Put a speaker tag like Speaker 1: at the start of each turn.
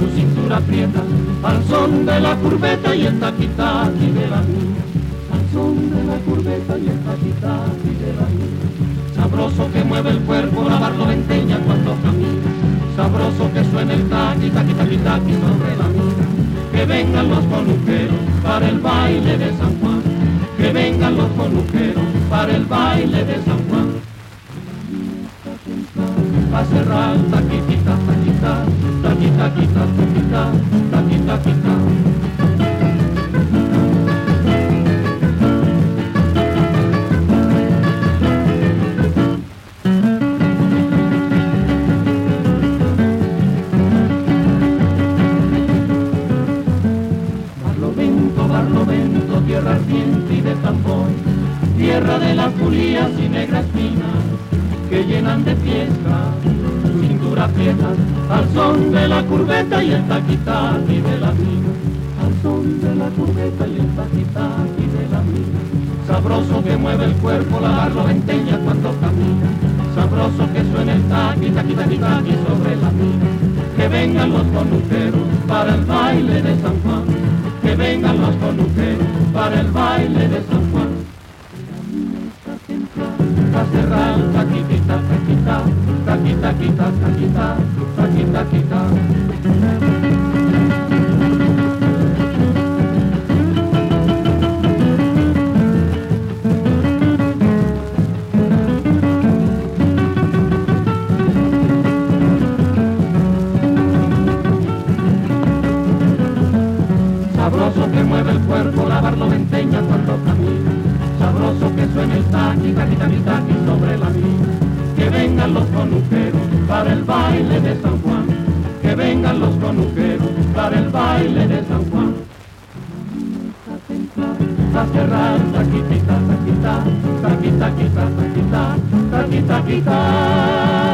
Speaker 1: su cintura aprieta, al son de la curveta y el taquitaqui de la niña, al son de la curveta y el taquitaqui de la niña. Sabroso que mueve el cuerpo la barloventeña cuando camina, sabroso que suena el taqui, taqui, taqui, taqui sobre la mina. Que vengan los conuqueros para el baile de San Juan, que vengan los conuqueros para el baile de San Juan. Va a cerrar taquitita, taquita, taquita, taquita, taquita, taquita, taquita. Barlovento, tierra ardiente y de tambor, tierra de las fulías y negras espinas que llenan de fiesta su cintura aprieta, al son de la curveta y el taquitaqui de la mina, al son de la curveta y el taquitaqui de la mina. Sabroso que mueve el cuerpo la barloventeña cuando camina, sabroso que suena el taqui, taqui, taqui, taqui sobre la mina. Que vengan los conuqueros para el baile de San Juan, que vengan los conuqueros para el baile de San Juan. Va a cerrar taquitita, taquita, taquita, taquita, taquita, taquita, taquita. Sabroso que mueve el cuerpo la barloventeña cuando camina, sabroso que suena el taqui, taqui, taqui, taqui sobre la mina. Que vengan los conuqueros para el baile de San Juan, que vengan los conuqueros para el baile de San Juan. A cerrar taquitita, taquita, taquita, taquita, taquita, taquita, taquita.